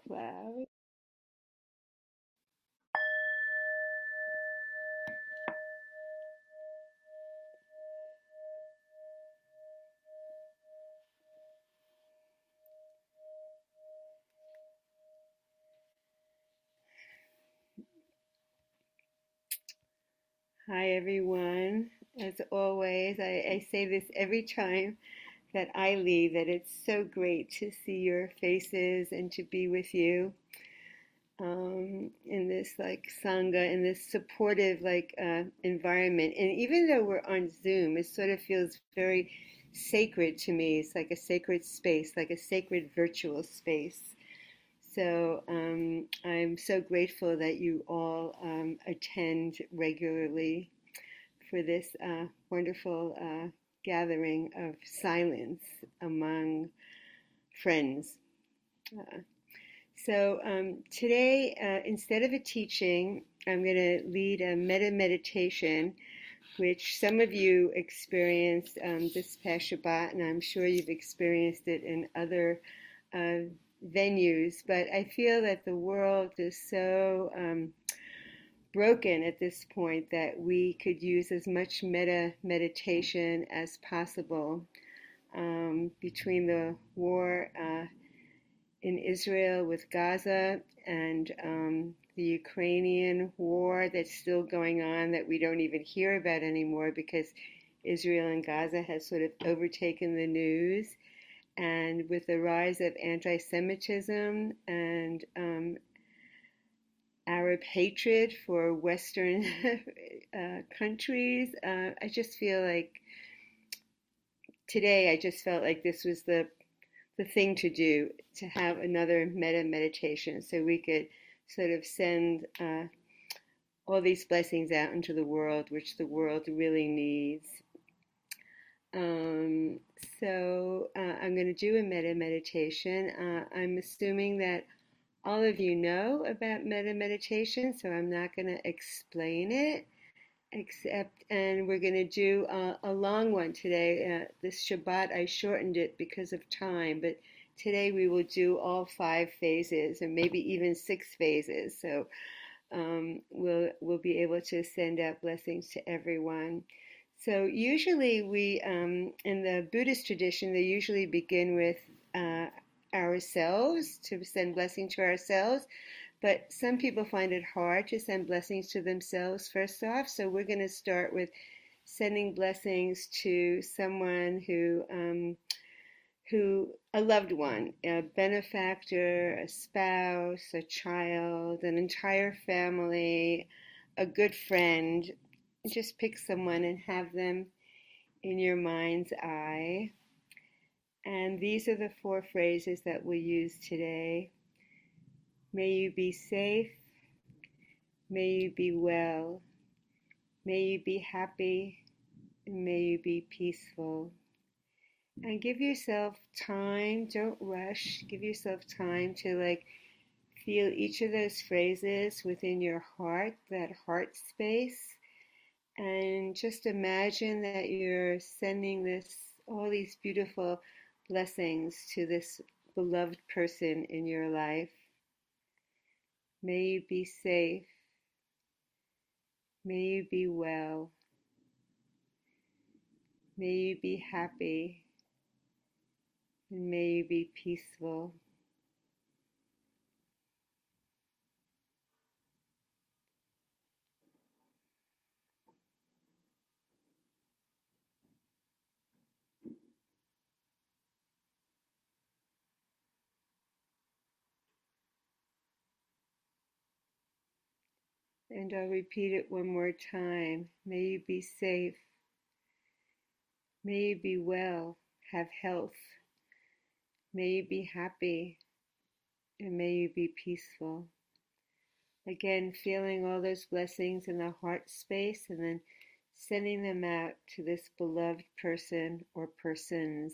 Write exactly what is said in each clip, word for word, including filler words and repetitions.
Wow. Hi, everyone. As always, I, I say this every time that I leave, that it's so great to see your faces and to be with you um, in this like Sangha, in this supportive like uh, environment. And even though we're on Zoom, it sort of feels very sacred to me. It's like a sacred space, like a sacred virtual space. So um, I'm so grateful that you all um, attend regularly for this uh, wonderful uh, gathering of silence among friends. Uh, so um, today, uh, instead of a teaching, I'm going to lead a metta meditation, which some of you experienced um, this past Shabbat, and I'm sure you've experienced it in other uh, venues. But I feel that the world is so um, broken at this point that we could use as much metta meditation as possible um, between the war uh, in Israel with Gaza and um, the Ukrainian war that's still going on that we don't even hear about anymore because Israel and Gaza has sort of overtaken the news. And with the rise of anti Semitism and um, Arab hatred for Western uh, countries, uh, I just feel like today I just felt like this was the the thing to do, to have another metta meditation so we could sort of send uh, all these blessings out into the world, which the world really needs. Um, so uh, I'm going to do a metta meditation. Uh, I'm assuming that all of you know about metta meditation, so I'm not going to explain it. Except, and we're going to do a, a long one today. Uh, this Shabbat, I shortened it because of time, but today we will do all five phases, or maybe even six phases. So um, we'll we'll be able to send out blessings to everyone. So usually we, um, in the Buddhist tradition, they usually begin with uh, ourselves to send blessing to ourselves. But some people find it hard to send blessings to themselves first off. So we're going to start with sending blessings to someone who, um, who, a loved one, a benefactor, a spouse, a child, an entire family, a good friend. Just pick someone and have them in your mind's eye. And these are the four phrases that we'll use today. May you be safe. May you be well. May you be happy. And may you be peaceful. And give yourself time. Don't rush. Give yourself time to like feel each of those phrases within your heart, that heart space. And just imagine that you're sending this, all these beautiful blessings to this beloved person in your life. May you be safe. May you be well. May you be happy. And may you be peaceful. And I'll repeat it one more time. May you be safe. May you be well. Have health. May you be happy. And may you be peaceful. Again, feeling all those blessings in the heart space and then sending them out to this beloved person or persons.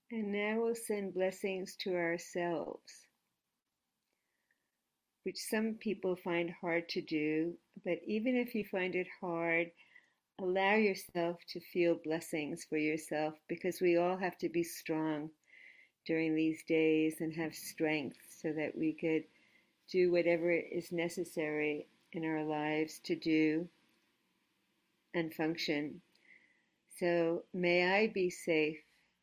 And now we'll send blessings to ourselves, which some people find hard to do. But even if you find it hard, allow yourself to feel blessings for yourself, because we all have to be strong during these days and have strength so that we could do whatever is necessary in our lives to do and function. So may I be safe.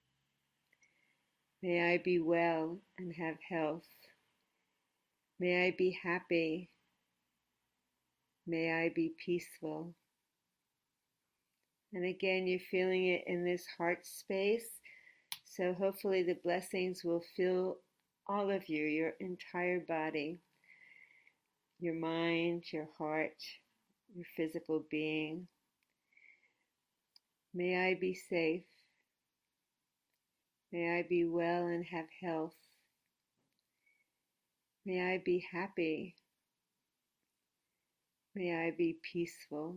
May I be well and have health. May I be happy. May I be peaceful. And again, you're feeling it in this heart space. So hopefully the blessings will fill all of you, your entire body, your mind, your heart, your physical being. May I be safe. May I be well and have health. May I be happy. May I be peaceful.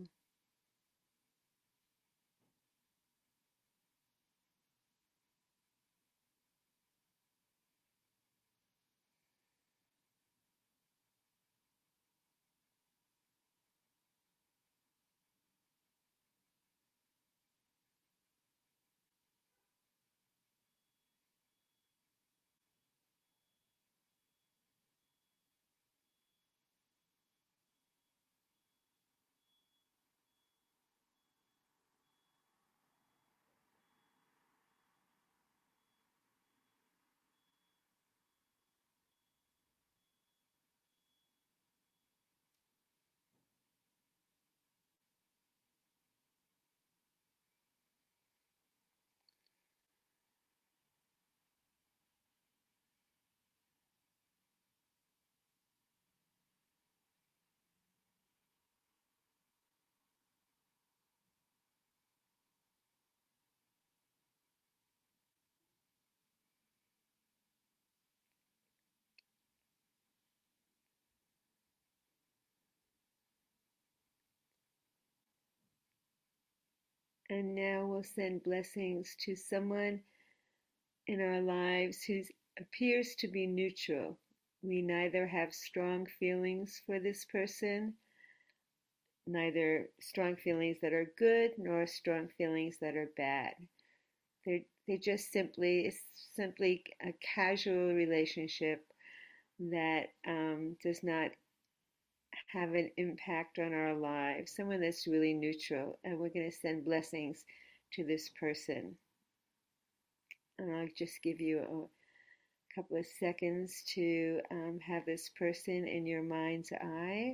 And now we'll send blessings to someone in our lives who appears to be neutral. We neither have strong feelings for this person, neither strong feelings that are good nor strong feelings that are bad. They're, they just simply, it's simply a casual relationship that um, does not have an impact on our lives, someone that's really neutral, and we're going to send blessings to this person. And I'll just give you a couple of seconds to um, have this person in your mind's eye.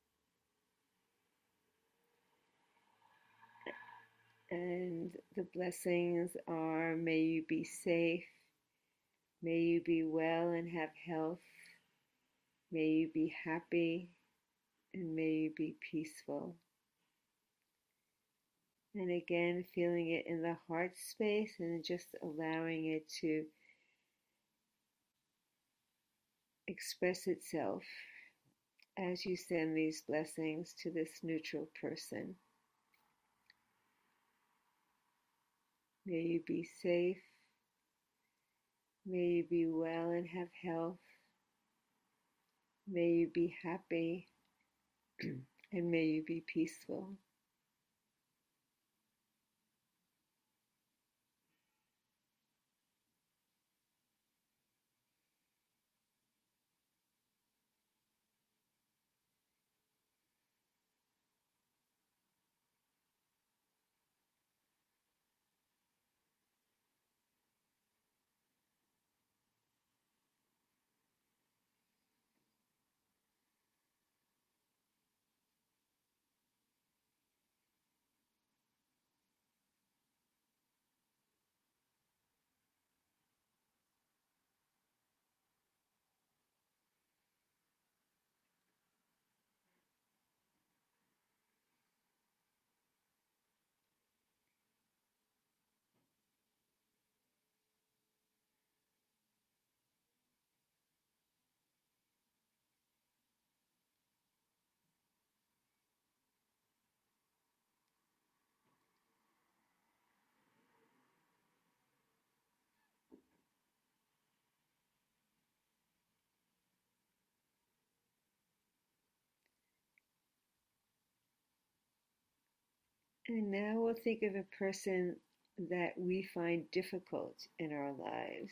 And the blessings are, may you be safe, may you be well and have health, may you be happy, and may you be peaceful. And again, feeling it in the heart space and just allowing it to express itself as you send these blessings to this neutral person. May you be safe. May you be well and have health. May you be happy. And may you be peaceful. And now we'll think of a person that we find difficult in our lives.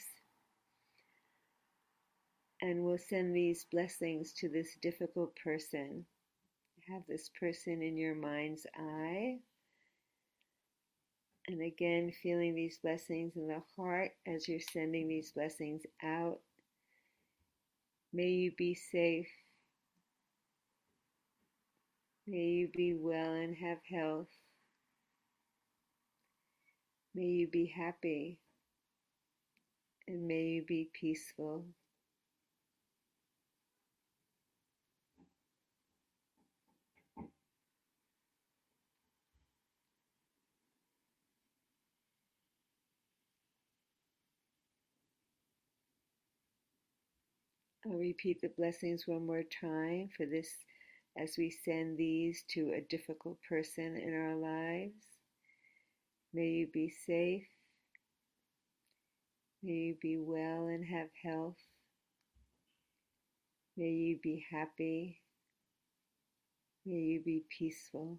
And we'll send these blessings to this difficult person. Have this person in your mind's eye. And again, feeling these blessings in the heart as you're sending these blessings out. May you be safe. May you be well and have health. May you be happy. And may you be peaceful. I'll repeat the blessings one more time for this as we send these to a difficult person in our lives. May you be safe. May you be well and have health. May you be happy. May you be peaceful.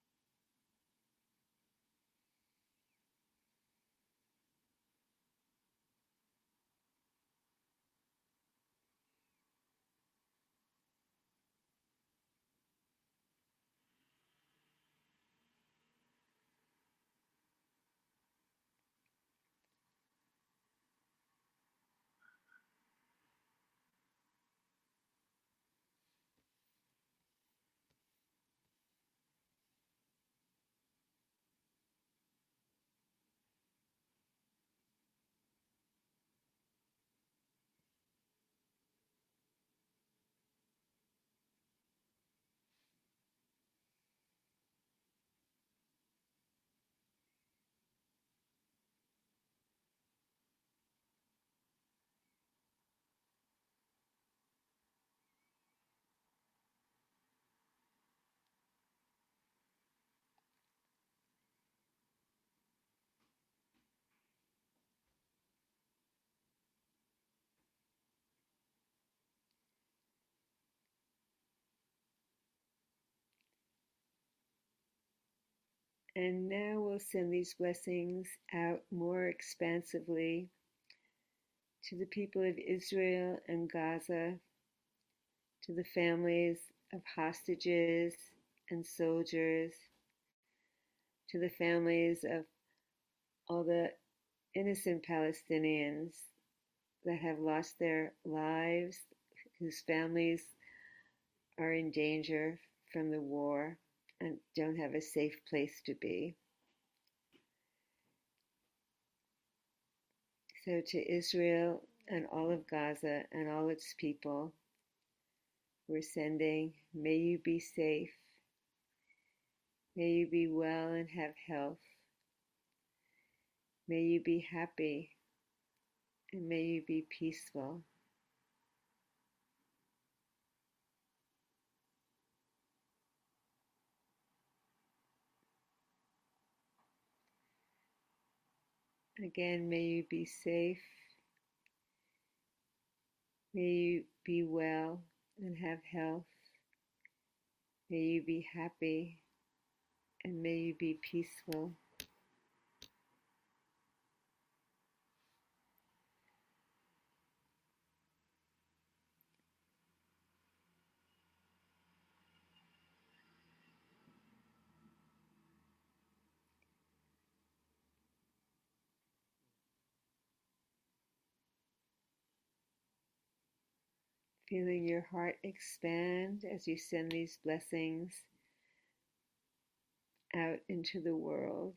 And now we'll send these blessings out more expansively to the people of Israel and Gaza, to the families of hostages and soldiers, to the families of all the innocent Palestinians that have lost their lives, whose families are in danger from the war and don't have a safe place to be. So to Israel and all of Gaza and all its people, we're sending, may you be safe, may you be well and have health, may you be happy, and may you be peaceful. Again, may you be safe, may you be well and have health, may you be happy, and may you be peaceful. Feeling your heart expand as you send these blessings out into the world.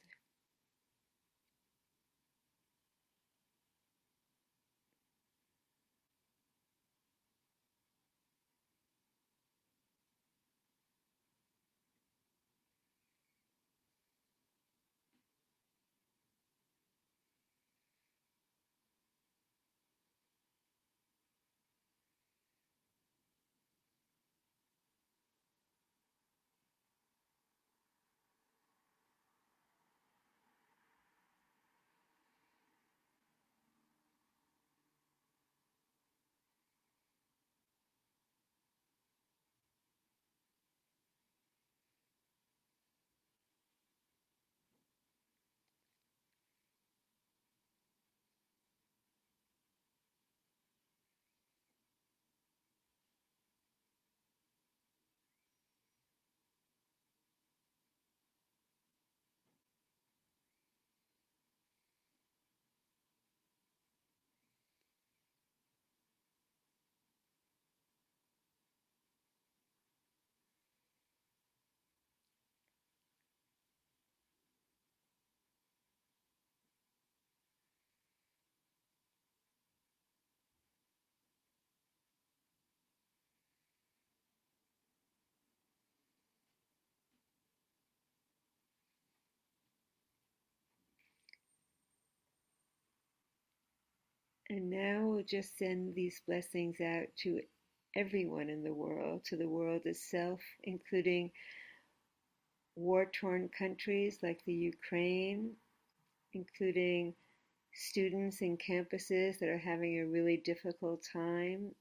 And now we'll just send these blessings out to everyone in the world, to the world itself, including war-torn countries like the Ukraine, including students in campuses that are having a really difficult time,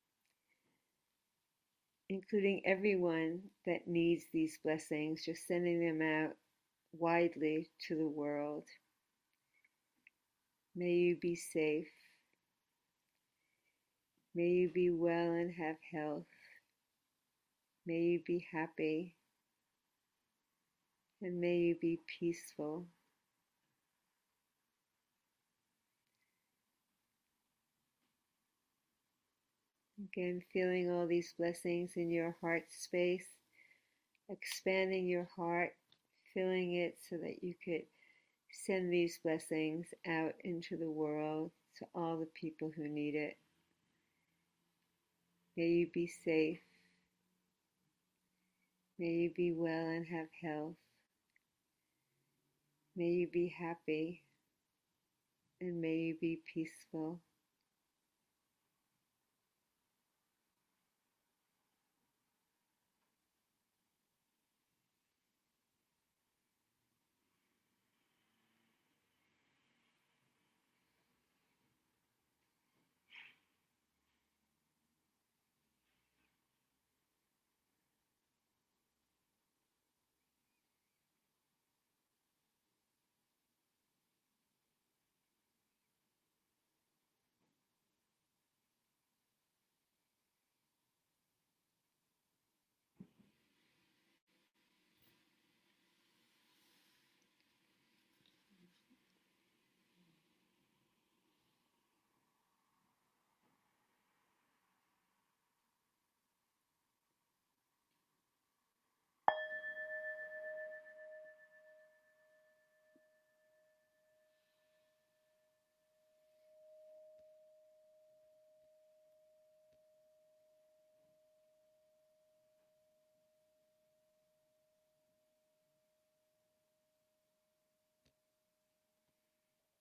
including everyone that needs these blessings, just sending them out widely to the world. May you be safe. May you be well and have health. May you be happy. And may you be peaceful. Again, feeling all these blessings in your heart space, expanding your heart, filling it so that you could send these blessings out into the world to all the people who need it. May you be safe. May you be well and have health. May you be happy. And may you be peaceful.